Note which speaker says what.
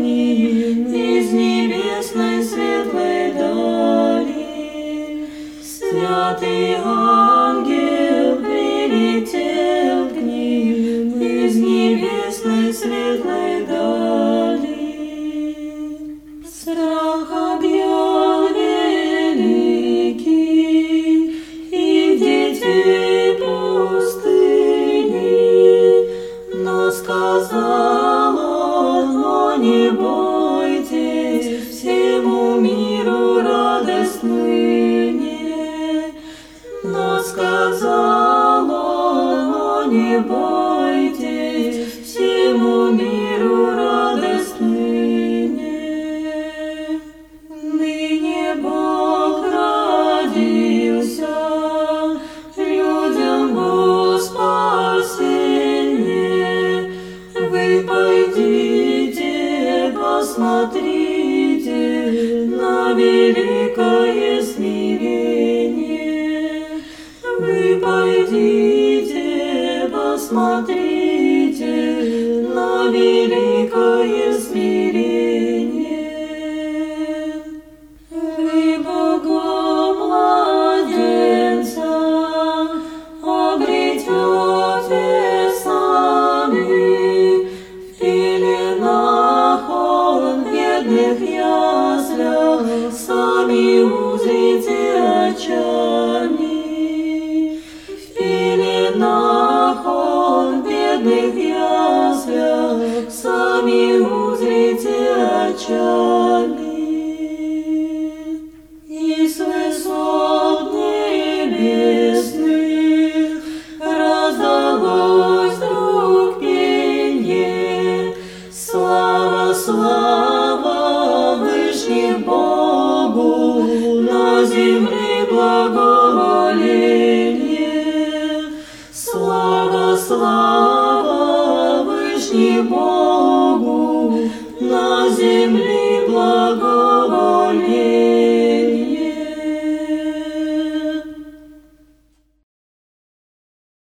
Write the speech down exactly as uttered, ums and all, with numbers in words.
Speaker 1: ним из небесной светлой дали. Святый ангел прилетел к ним из небесной светлой дали. Страх объял великий и детей пустыни, но сказал он: «О, не бойтесь, всему миру радость ныне». Но сказал он: «О, не бойтесь, всему миру радость ныне». Ныне Бог родился, людям во спасение. Вы пойдите, посмотрите на великое смирение. Вы пойдите, посмотрите на великое смирение. Вы Богом младенца обретете сами, в пеленах он в бедных яслях, сами узрите очами. В пеленах он в бедных яслях, сами узрите очами. И с высот небесных раздалось вдруг пенье: слава, слава Вышних Богу, на земле благоволение. Слава, слава Вышних Богу, на земле благоволение.